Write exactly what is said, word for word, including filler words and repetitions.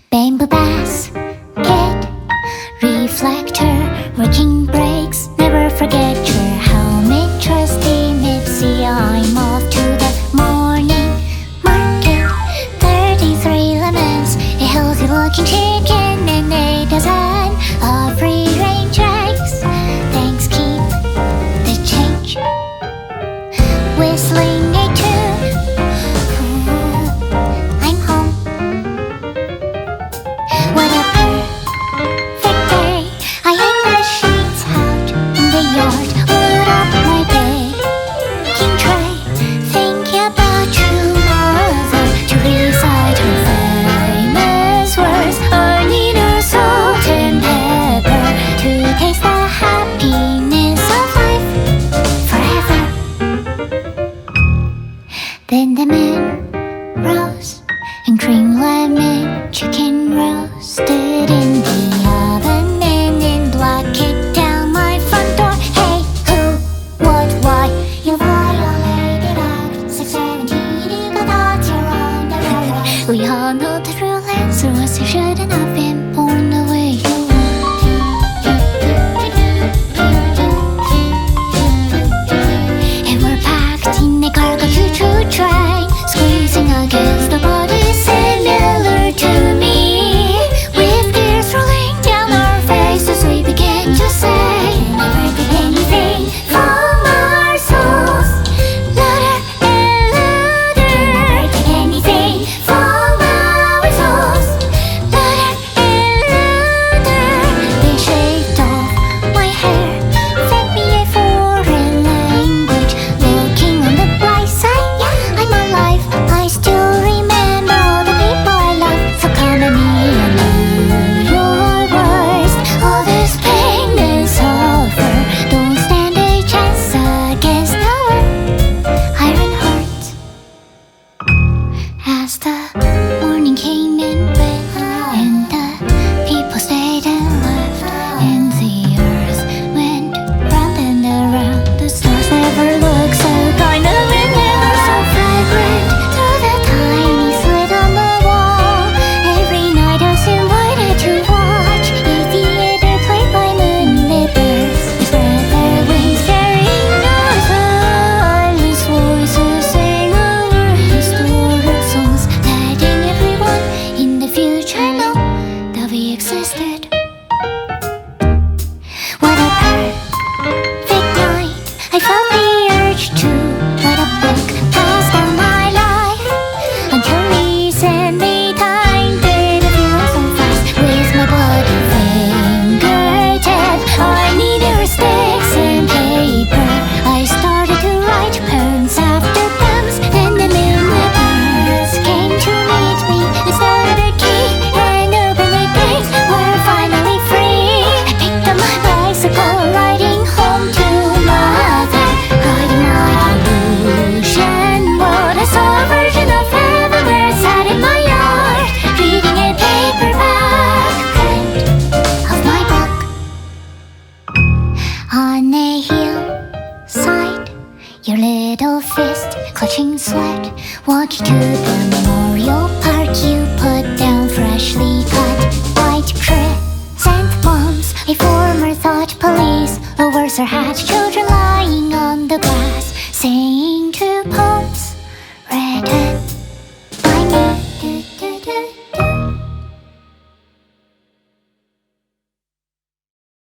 Bamboo basket, reflector, working brakes. Never forget your helmet, trusty Nipsey. I'm off to the morning market. Thirty-three lemons, a healthy looking chicken, and eight dozen of free range eggs. Thanks, keep the change. Whistling a tune, I'm home. What a perfect day. I hang the sheets out in the yard, load up my baking tray, thinking about you, mother, to recite her famous words. I need a salt and pepper to taste the happiness of life forever. Then the moon rose and cream lemon chicken roasted in the oven, and in black it down my front door. Hey, who, what, why? You violated Act six seventeen, but that's your own. We all know the real answer was you shouldn't have been born the way you were. And we're packed in a cargo choo-choo train, squeezing against the body similar to me. With tears rolling down our faces, we begin to say, never did anything from our souls. Louder and louder. Never did anything from our souls. Louder and louder. They shaved off my hair, fed me a foreign language, looking on the bright side. Yeah, I'm alive. I still remember all the people I love. So come at me and do your worst. All this pain and suffer don't stand a chance against our iron hearts. As the morning came in with, and the people stayed and left, and the earth went round and around. The stars never look so kind of and never so fragrant. Through the tiny slit on the wall, every night I was invited to watch a theater played by moonlit birds. They spread their wings, carrying our silence voices, sing over historic songs, letting everyone in the future know that we existed. What a perfect night. I felt the urge to write a book, pass down my life, until recently time didn't feel so fast. With my bloody fingertip, I needed sticks and paper. I started to write poems after poems, and the moonlit birds came to meet me and started a key and opened the gates. We're finally free. I picked up my bicycle, riding home to mother, riding my illusion world. I saw a version of heaven where I sat in my yard, reading a paperback print of my book. On a hillside, your little fist clutching sweat, walking to the memorial park. You put down freshly cut white chrysanthemums. A former thought police lowers her hat,